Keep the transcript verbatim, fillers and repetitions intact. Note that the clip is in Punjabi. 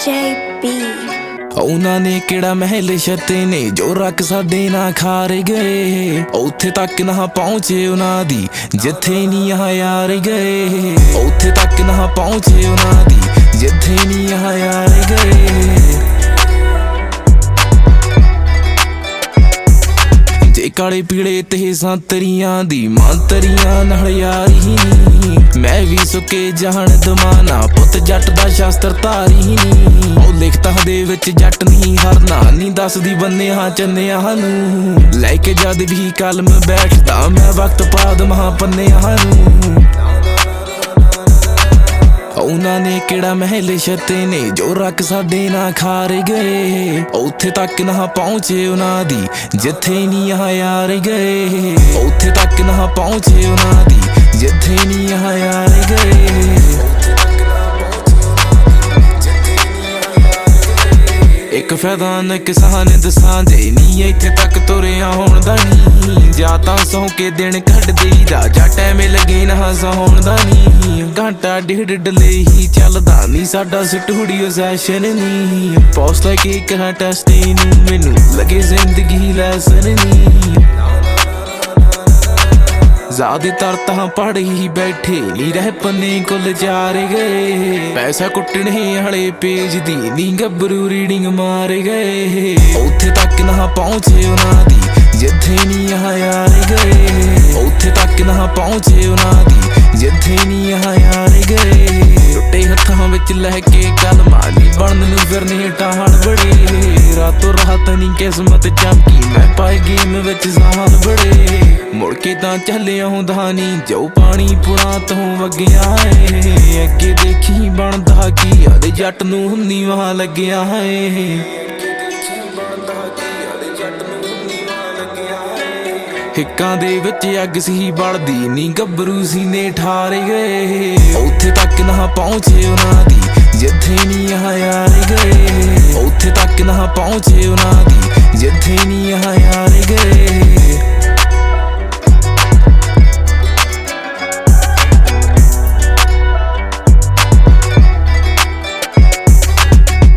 J B ਉਹਨਾਂ ਨੇ ਕਿਹੜਾ ਮਹਿਲ ਛੱਤੇ ਨੇ ਜੋ ਰੱਖ ਸਾਡੇ ਨਾ ਖਾਰ ਗਏ। ਉੱਥੇ ਤੱਕ ਨਾ ਪਹੁੰਚੇ ਉਹਨਾਂ ਦੀ ਜਿੱਥੇ ਨੀ ਆ ਯਾਰ ਗਏ। ਉੱਥੇ ਤੱਕ ਨਾ ਪਹੁੰਚੇ ਉਹਨਾਂ ਦੀ ਜਿੱਥੇ ਨੀ ਆ ਯਾਰ ਗਏ। ਜੇ ਕਾਲੇ ਪੀਲੇ ਤੇ ਸੰਤਰੀਆਂ ਦੀ ਮੰਤਰੀਆਂ ਨਾਲ ਯਾਰੀ ਨੀ। ਮੈਂ ਵੀ ਸੁੱਕੇ ਜਹਾਨ ਦਮਾਨਾ ਪੁੱਤ ਜੱਟ ਦਾ ਸ਼ਾਸਤਰ ਧਾਰੀ ਨੀ। ਉਹ ਲਿਖਤਾਂ ਦੇ ਵਿੱਚ ਜੱਟ ਨਹੀਂ ਹਰਨਾ ਨੀ ਦੱਸਦੀ ਬੰਨਿਆਂ ਚੰਨਿਆਂ ਨੂੰ। ਲੈ ਕੇ ਜਦ ਵੀ ਕਲਮ ਬੈਠਦਾ ਮੈਂ ਵਕਤ ਪਾ ਦਵਾਂ ਪੰਨਿਆਂ ਨੂੰ। ਉਹਨਾਂ ਨੇ ਕਿਹੜਾ ਮਹਿਲ ਛੱਤੇ ਨੇ ਜੋ ਰੱਖ ਸਾਡੇ ਨਾ ਖਾਰ ਗਏ। ਉੱਥੇ ਤੱਕ ਨਾ ਪਹੁੰਚੇ ਉਹਨਾਂ ਦੀ ਜਿੱਥੇ ਨੀ ਆ ਯਾਰ ਗਏ। ਉੱਥੇ ਤੱਕ ਨਾ ਪਹੁੰਚੇ ਉਹਨਾਂ ਦੀ ਜਿੱਥੇ ਨੀ ਆ ਯਾਰ ਗਏ। ਇੱਕ ਫਾਇਦਾ ਨਾ ਕਿਸਾਨ ਦਸਾਂ ਦੇ ਨੀ ਇੱਥੇ ਤੱਕ ਤੁਰਿਆ ਹੋਣ ਦਾ ਨੀ। ਜਾਂ ਤਾਂ ਸੌ ਕੇ ਦਿਨ ਕੱਢ ਦੇਈਦਾ ਜਾਂ ਟਾਈਮ ਲੱਗੇ ਨਾ ਸੌਣ ਦਾ ਨੀ। ਘੰਟਾ ਡੇਢ ਡਲੇ ਹੀ ਚੱਲਦਾ ਨੀ ਸਾਡਾ ਸਟੂਡੀਓ ਸੈਸ਼ਨ ਨੀ। ਪੋਸਟ ਲੈ ਕੇ ਕਰਾਂ ਟੈਸਟ ਨੂੰ ਮੈਨੂੰ ਲੱਗੇ ਜ਼ਿੰਦਗੀ ਲੈਸਨ ਨੀ। ਜ਼ਿਆਦਾਤਰ ਤਾਂ ਪੜ੍ਹ ਹੀ ਬੈਠੇ ਨੀ ਰਹਿ ਪੰਨੇ ਕੁੱਲ ਚਾਰ ਗਏ। ਪੈਸਾ ਕੁੱਟਣੇ ਵਾਲੇ ਪੇਜ ਦੀ ਨੀ ਗੱਭਰੂ ਰੀਡਿੰਗ ਮਾਰ ਗਏ। ਉੱਥੇ ਤੱਕ ਨਾ ਪਹੁੰਚੇ ਉਹਨਾਂ ਦੀ ਜਿੱਥੇ ਨੀ ਆ ਯਾਰ ਗਏ। ਉੱਥੇ ਤੱਕ ਨਾ ਪਹੁੰਚੇ ਉਹਨਾਂ ਦੀ ਜਿੱਥੇ ਨੀ ਆ ਯਾਰ ਗਏ। ਟੁੱਟੇ ਹੱਥਾਂ ਵਿੱਚ ਲੈ ਕੇ ਕਲਮਾਂ ਨੀ ਬਣਨ ਨੂੰ ਫਿਰਨੇ ਟਾਹਣ ਬੜੇ। ਰਾਤੋਂ ਰਾਤ ਨੀ ਕਿਸਮਤ ਚਮਕੀ ਮੈਂ ਪਾਏ ਗੇਮ ਵਿੱਚ ਸਾਲ ਬੜੇ। ਮੁੜ ਕੇ ਤਾਂ ਚੱਲਿਆ ਹੁੰਦਾ ਨੀ ਜੋ ਪਾਣੀ ਪੁਣਾ ਤੋਂ ਵਗਿਆ ਏ। ਅੱਗੇ ਦੇਖੀ ਬਣਦਾ ਕੀ ਆਦੇ ਜੱਟ ਨੂੰ ਹੁੰਦੀ ਵਾਹ ਲੱਗਿਆ ਏ। ਹਿੱਕਾਂ ਦੇ ਵਿੱਚ ਅੱਗ ਸੀ ਬਲਦੀ ਨੀ ਗੱਭਰੂ ਸੀਨੇ ਠਾਰ ਗਏ। ਉੱਥੇ ਤੱਕ ਨਾ ਪਹੁੰਚੇ ਉਹਨਾਂ ਦੀ ਜਿੱਥੇ ਨੀ ਆ ਯਾਰ ਗਏ। ਉੱਥੇ ਤੱਕ ਨਾ ਪਹੁੰਚੇ ਉਹਨਾਂ ਦੀ ਜਿੱਥੇ ਨੀ ਆ ਯਾਰ ਗਏ।